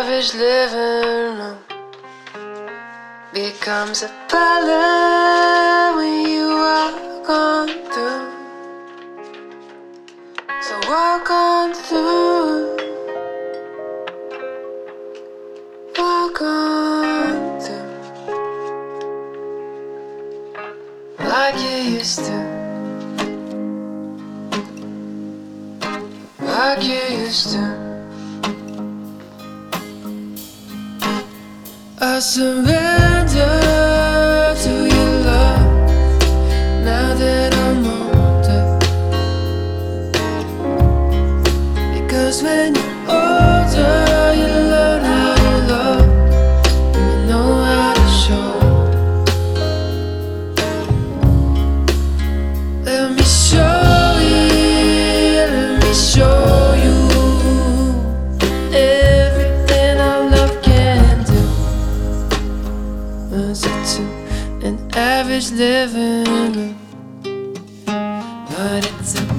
average living room becomes a parlor when you walk on through. So walk on through, walk on through, like you used to, like you used to. I surrender to your love now that I'm older, because when you're older you learn how to love and you know how to show. Let me show you, let me show you everything our love can do. Was it to an average living room, but it's a